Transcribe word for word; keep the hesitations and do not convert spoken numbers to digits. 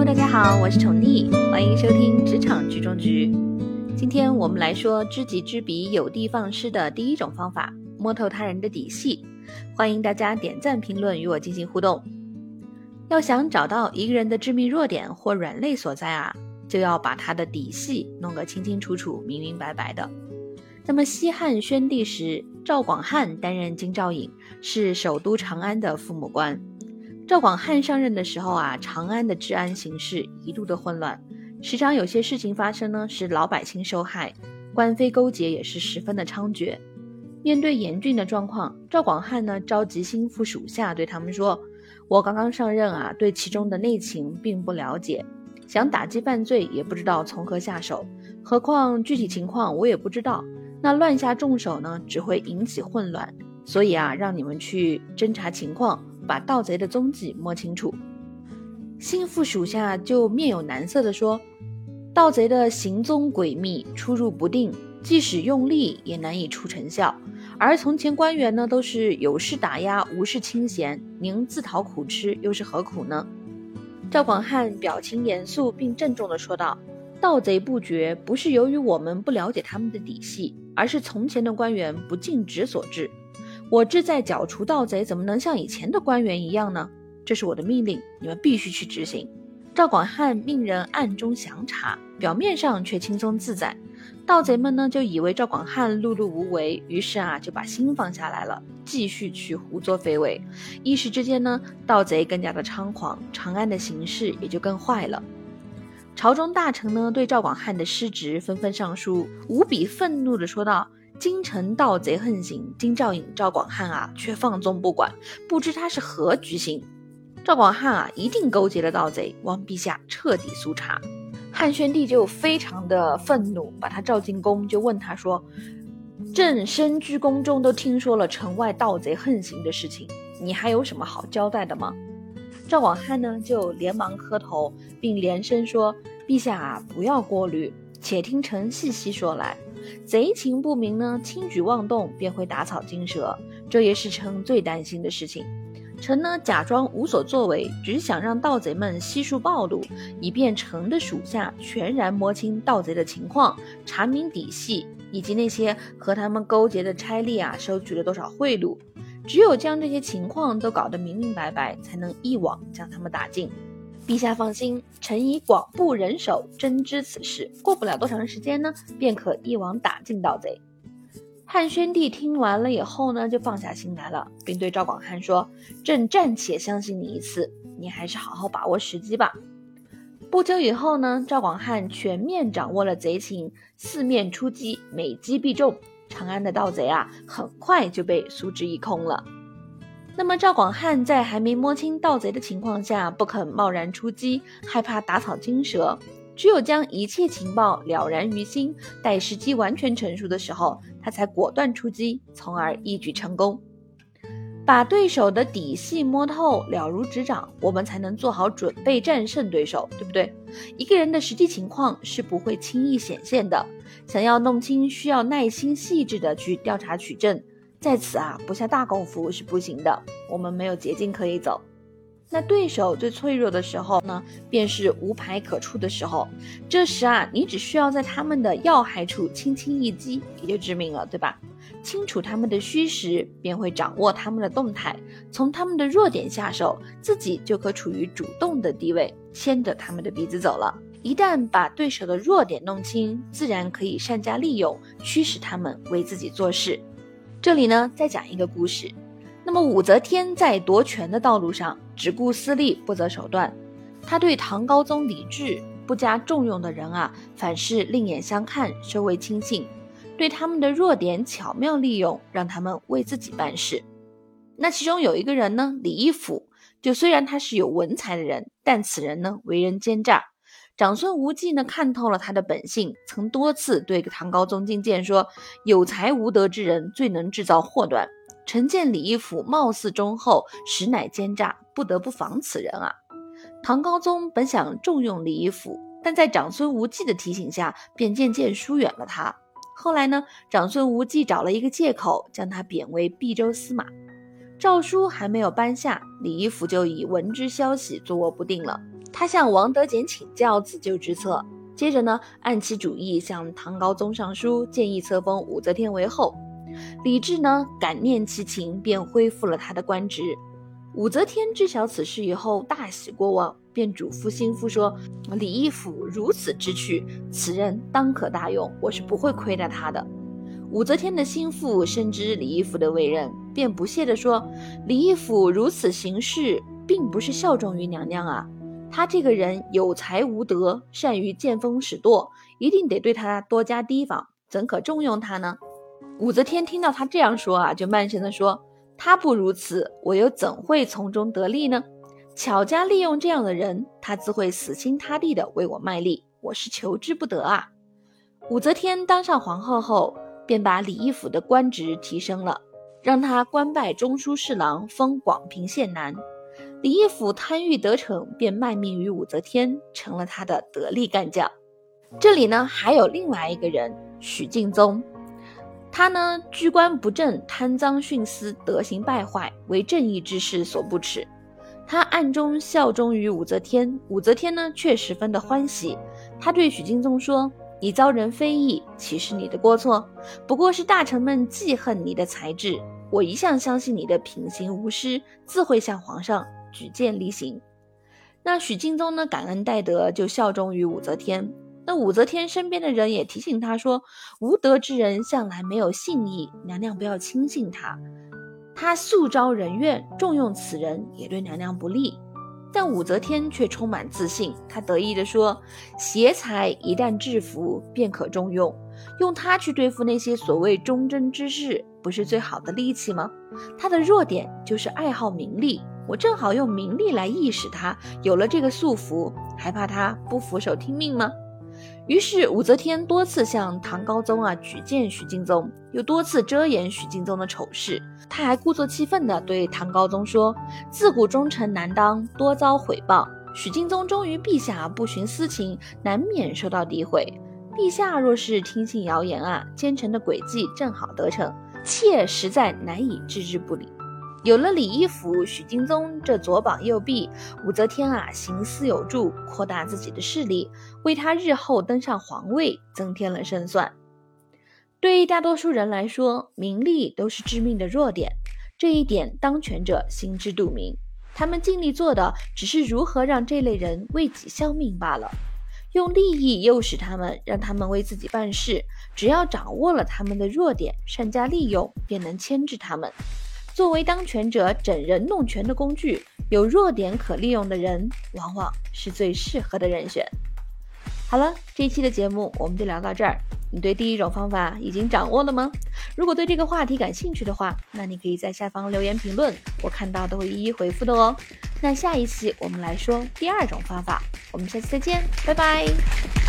大家好，我是宠溺，欢迎收听职场局中局。今天我们来说知己知彼，有的放矢的第一种方法，摸透他人的底细。欢迎大家点赞评论与我进行互动。要想找到一个人的致命弱点或软肋所在啊，就要把他的底细弄个清清楚楚、明明白白的。那么西汉宣帝时，赵广汉担任京兆尹，是首都长安的父母官。赵广汉上任的时候啊，长安的治安形势一度的混乱，时常有些事情发生呢，使老百姓受害，官非勾结也是十分的猖獗。面对严峻的状况，赵广汉呢召集心腹属下，对他们说：我刚刚上任啊，对其中的内情并不了解，想打击犯罪也不知道从何下手，何况具体情况我也不知道，那乱下重手呢，只会引起混乱，所以啊，让你们去侦查情况，把盗贼的踪迹摸清楚。心腹属下就面有难色地说：盗贼的行踪诡秘，出入不定，即使用力也难以出成效，而从前官员呢，都是有事打压，无事清闲，您自讨苦吃，又是何苦呢？赵广汉表情严肃并郑重地说道：盗贼不绝，不是由于我们不了解他们的底细，而是从前的官员不尽职所致。我志在剿除盗贼，怎么能像以前的官员一样呢？这是我的命令，你们必须去执行。赵广汉命人暗中详查，表面上却轻松自在。盗贼们呢，就以为赵广汉碌碌无为，于是啊，就把心放下来了，继续去胡作非为。一时之间呢，盗贼更加的猖狂，长安的形势也就更坏了。朝中大臣呢，对赵广汉的失职纷纷上书，无比愤怒地说道：京城盗贼横行，京兆尹赵广汉啊，却放纵不管，不知他是何居心。赵广汉啊，一定勾结了盗贼，望陛下彻底肃查。汉宣帝就非常的愤怒，把他召进宫，就问他说：朕身居宫中，都听说了城外盗贼横行的事情，你还有什么好交代的吗？赵广汉呢，就连忙磕头，并连声说：陛下啊，不要过虑，且听臣细细说来。贼情不明呢，轻举妄动便会打草惊蛇，这也是臣最担心的事情。臣呢，假装无所作为，只是想让盗贼们悉数暴露，以便臣的属下全然摸清盗贼的情况，查明底细，以及那些和他们勾结的差吏啊，收取了多少贿赂。只有将这些情况都搞得明明白白，才能一网将他们打尽。陛下放心，臣以广布人手，侦知此事，过不了多长时间呢，便可一网打尽盗贼。汉宣帝听完了以后呢，就放下心来了，并对赵广汉说：朕暂且相信你一次，你还是好好把握时机吧。不久以后呢，赵广汉全面掌握了贼情，四面出击，每击必中，长安的盗贼啊，很快就被苏之一空了。那么赵广汉在还没摸清盗贼的情况下，不肯贸然出击，害怕打草惊蛇，只有将一切情报了然于心，待时机完全成熟的时候，他才果断出击，从而一举成功。把对手的底细摸透，了如指掌，我们才能做好准备战胜对手，对不对？一个人的实际情况是不会轻易显现的，想要弄清，需要耐心细致的去调查取证，在此啊，不下大功夫是不行的，我们没有捷径可以走。那对手最脆弱的时候呢，便是无牌可出的时候。这时啊，你只需要在他们的要害处轻轻一击，也就致命了，对吧？清楚他们的虚实，便会掌握他们的动态，从他们的弱点下手，自己就可处于主动的地位，牵着他们的鼻子走了。一旦把对手的弱点弄清，自然可以善加利用，驱使他们为自己做事。这里呢，再讲一个故事。那么武则天在夺权的道路上，只顾私利，不择手段。他对唐高宗李治不加重用的人啊，凡事另眼相看，收为亲信，对他们的弱点巧妙利用，让他们为自己办事。那其中有一个人呢，李义府，就虽然他是有文采的人，但此人呢，为人奸诈。长孙无忌呢，看透了他的本性，曾多次对唐高宗进谏说：有才无德之人，最能制造祸端。臣见李义府貌似忠厚，实乃奸诈，不得不防此人啊。唐高宗本想重用李义府，但在长孙无忌的提醒下，便渐渐疏远了他。后来呢，长孙无忌找了一个借口，将他贬为毕州司马。诏书还没有颁下，李义府就已闻之消息，坐卧不定了。 他向王德简请教自救之策，接着呢，按其主意向唐高宗上书，建议册封武则天为后。李治呢，感念其情，便恢复了他的官职。武则天知晓此事以后，大喜过望，便嘱咐心腹说：李义府如此之趣，此人当可大用，我是不会亏待他的。武则天的心腹深知李义府的为人，便不屑地说：李义府如此行事，并不是效忠于娘娘啊，他这个人有才无德，善于见风使舵，一定得对他多加提防，怎可重用他呢？武则天听到他这样说啊，就慢声地说：他不如此，我又怎会从中得利呢？巧加利用这样的人，他自会死心塌地地为我卖力，我是求之不得啊。武则天当上皇后后，便把李义府的官职提升了，让他官拜中书侍郎，封广平县男。李义府贪欲得逞，便卖命于武则天，成了他的得力干将。这里呢，还有另外一个人，许敬宗。他呢，居官不正，贪赃徇私，德行败坏，为正义之士所不齿。他暗中效忠于武则天，武则天呢，却十分的欢喜。他对许敬宗说：你遭人非议，岂是你的过错？不过是大臣们记恨你的才智。我一向相信你的品行无失，自会向皇上举荐离行。那许敬宗呢，感恩戴德，就效忠于武则天。那武则天身边的人也提醒他说：无德之人向来没有信义，娘娘不要轻信他。他素招人怨，重用此人也对娘娘不利。但武则天却充满自信，她得意地说：邪才一旦制服，便可重用，用他去对付那些所谓忠贞之士，不是最好的利器吗？他的弱点就是爱好名利，我正好用名利来役使他，有了这个束缚，还怕他不俯首听命吗？于是武则天多次向唐高宗啊举荐许敬宗，又多次遮掩许敬宗的丑事。他还故作气愤地对唐高宗说：自古忠臣难当，多遭毁谤。许敬宗忠于陛下不徇私情，难免受到诋毁。陛下若是听信谣言啊，奸臣的诡计正好得逞，妾实在难以置之不理。有了李义府、许敬宗这左膀右臂，武则天啊行思有助，扩大自己的势力，为他日后登上皇位增添了胜算。对大多数人来说，名利都是致命的弱点，这一点当权者心知肚明。他们尽力做的只是如何让这类人为己效命罢了，用利益诱使他们，让他们为自己办事，只要掌握了他们的弱点，善加利用，便能牵制他们。作为当权者整人弄权的工具，有弱点可利用的人，往往是最适合的人选。好了，这一期的节目我们就聊到这儿。你对第一种方法已经掌握了吗？如果对这个话题感兴趣的话，那你可以在下方留言评论，我看到都会一一回复的哦。那下一期我们来说第二种方法，我们下期再见，拜拜。